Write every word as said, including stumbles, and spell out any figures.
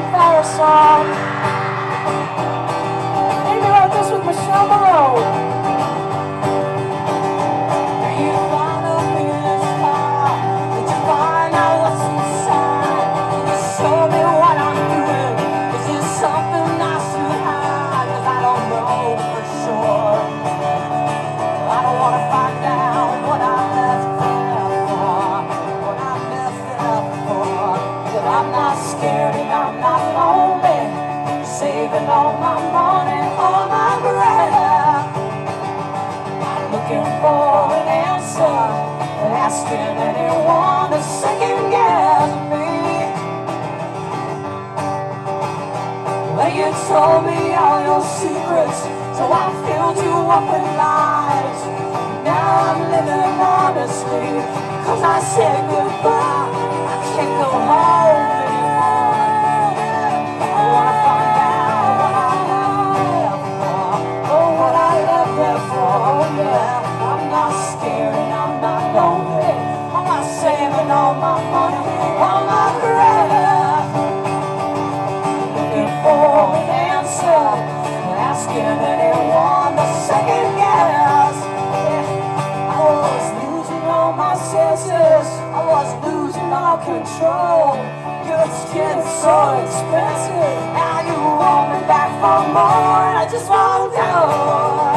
campfire song. Amy wrote this with Michelle Monroe. Saving all my money, all my breath, looking for an answer, asking anyone to second guess me. Well, you told me all your secrets, so I filled you up with lies. Now I'm living honestly, cause I said goodbye. I can't go home anymore. I wanna find all my money, all my breath, looking for an answer, asking anyone to second guess. Yeah. I was losing all my senses, I was losing all control. Your skin's so expensive, now you want me back for more, and I just won't go.